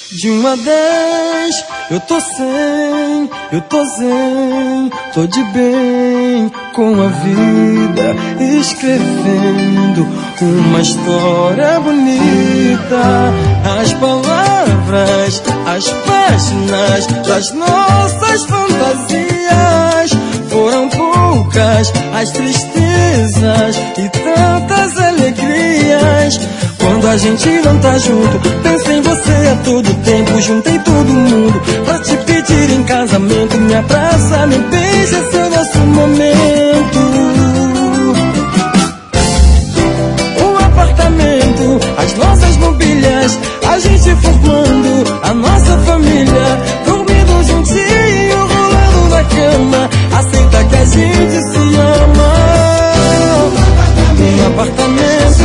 De 1 a 10, eu tô zen, tô de bem com a vida, escrevendo uma história bonita. As palavras, as páginas das nossas fantasias foram poucas, as tristezas e tantas alegrias. Quando a gente não tá junto, penso em você a todo tempo. Juntei todo mundo pra te pedir em casamento. Me abraça, me beija, esse é o nosso momento. Um apartamento, as nossas mobílias, a gente formando a nossa família, dormindo juntinho, rolando na cama. Aceita que a gente se ama. Um apartamento,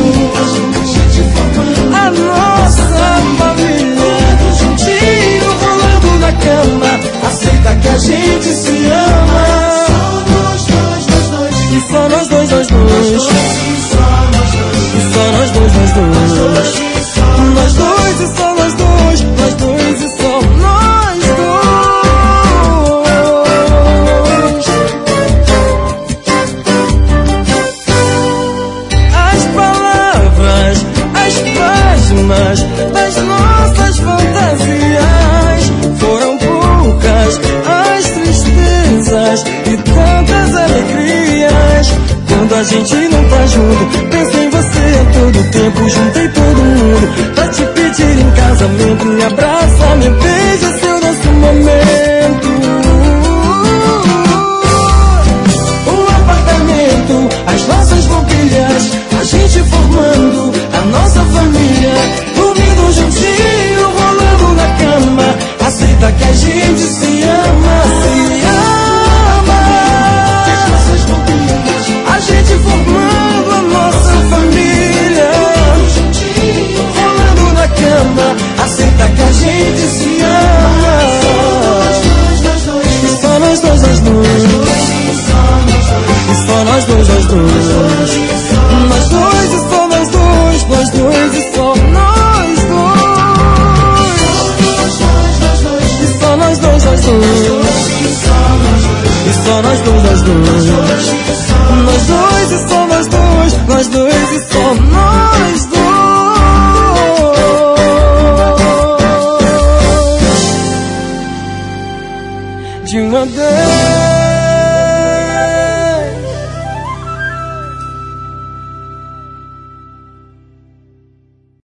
a nossa família, juntinho, rolando na cama. Aceita que a gente se ama. E só nós dois, nós dois. E só nós dois, nós dois. Nós dois e só nós dois. Nós dois e só nós dois. As palavras, as páginas das nossas fantasias foram poucas, as tristezas e tantas alegrias. Quando a gente não tá junto, penso em você a todo tempo. Juntei todo mundo pra te pedir em casamento. Me abraça, me beija, esse é o nosso momento. Um apartamento, as nossas mobílias, a gente formando a nossa família, dormindo juntinho, rolando na cama. Aceita que a gente se ama, se ama. As nossas mobílias, a gente formando a nossa família, juntinho, rolando na cama. Aceita que a gente se ama. E só nós dois, nós dois. E só nós dois, nós dois. Nós dois e só nós dois. Nós dois e só nós dois. E só nós dois, nós dois. E só nós dois, nós dois. Nós dois e só nós dois. Nós dois e só nós dois. De 1 a 10.